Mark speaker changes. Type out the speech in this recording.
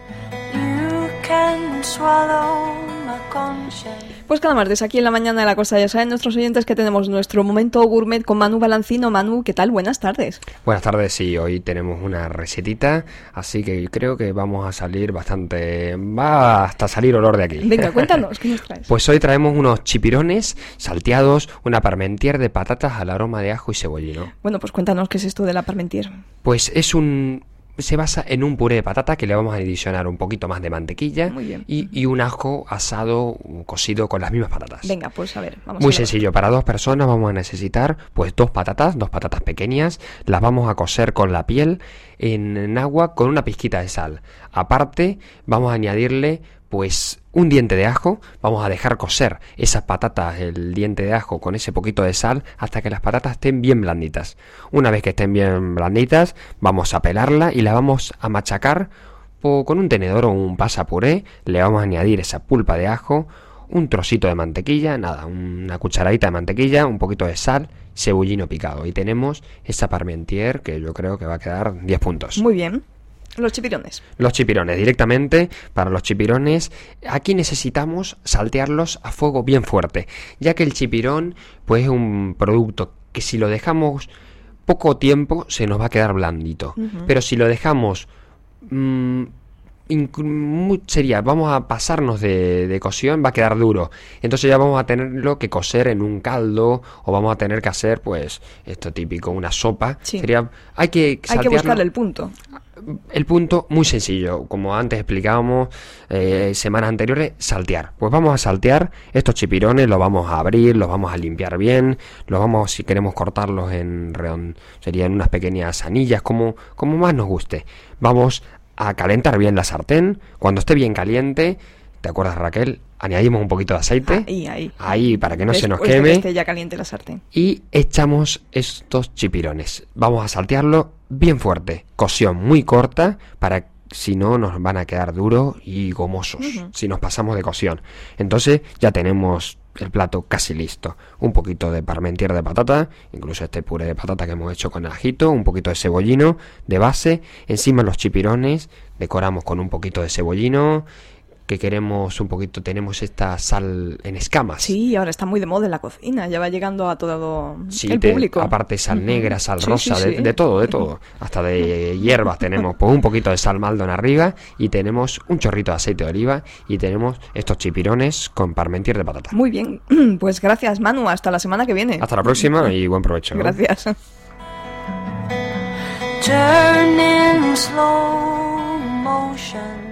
Speaker 1: You can swallow my conscience.
Speaker 2: Pues cada martes aquí en la mañana de la cosa, ya saben nuestros oyentes que tenemos nuestro momento gourmet con Manu Balancino. Manu, ¿qué tal? Buenas tardes.
Speaker 3: Buenas tardes, sí, hoy tenemos una recetita, así que creo que vamos a salir bastante... va hasta salir olor de aquí.
Speaker 2: Venga, cuéntanos, ¿qué nos traes?
Speaker 3: Pues hoy traemos unos chipirones salteados, una parmentier de patatas al aroma de ajo y cebollino.
Speaker 2: Bueno, pues cuéntanos qué es esto de la parmentier.
Speaker 3: Pues se basa en un puré de patata que le vamos a adicionar un poquito más de mantequilla y un ajo asado, cocido con las mismas patatas.
Speaker 2: Venga, pues a ver, vamos
Speaker 3: Muy sencillo, para 2 personas vamos a necesitar pues 2 patatas pequeñas, las vamos a cocer con la piel en agua con una pizquita de sal. Aparte vamos a añadirle pues un diente de ajo, vamos a dejar cocer esas patatas, el diente de ajo con ese poquito de sal hasta que las patatas estén bien blanditas. Una vez que estén bien blanditas, vamos a pelarla y la vamos a machacar con un tenedor o un pasapuré. Le vamos a añadir esa pulpa de ajo, un trocito de mantequilla, una cucharadita de mantequilla, un poquito de sal, cebollino picado. Y tenemos esa parmentier que yo creo que va a quedar 10 puntos.
Speaker 2: Muy bien. Los chipirones.
Speaker 3: Los chipirones, directamente para los chipirones, aquí necesitamos saltearlos a fuego bien fuerte, ya que el chipirón pues es un producto que si lo dejamos poco tiempo se nos va a quedar blandito, pero si lo dejamos vamos a pasarnos de cocción, va a quedar duro, entonces ya vamos a tenerlo que cocer en un caldo o vamos a tener que hacer pues esto típico, una sopa.
Speaker 2: Sí.
Speaker 3: Hay que
Speaker 2: buscarle el punto.
Speaker 3: El punto muy sencillo, como antes explicábamos semanas anteriores, saltear. Pues vamos a saltear estos chipirones, los vamos a abrir, los vamos a limpiar bien, si queremos cortarlos serían unas pequeñas anillas, como más nos guste. Vamos a calentar bien la sartén. Cuando esté bien caliente, ¿te acuerdas, Raquel? Añadimos un poquito de aceite. Ahí para que no se nos queme.
Speaker 2: Después de que esté ya caliente la sartén.
Speaker 3: Y echamos estos chipirones. Vamos a saltearlo bien fuerte. Cocción muy corta para si no nos van a quedar duros y gomosos si nos pasamos de cocción. Entonces ya tenemos el plato casi listo. Un poquito de parmentier de patata, incluso este puré de patata que hemos hecho con ajito, un poquito de cebollino de base. Encima los chipirones decoramos con un poquito de cebollino. Que queremos un poquito, tenemos esta sal en escamas.
Speaker 2: Sí, ahora está muy de moda en la cocina, ya va llegando a todo el público.
Speaker 3: Aparte sal negra, sal rosa, de todo. Hasta de hierbas tenemos, pues un poquito de sal Maldon arriba y tenemos un chorrito de aceite de oliva y tenemos estos chipirones con parmentier de patata.
Speaker 2: Muy bien, pues gracias Manu, hasta la semana que viene.
Speaker 3: Hasta la próxima y buen provecho.
Speaker 2: Gracias.
Speaker 1: Turn in slow motion.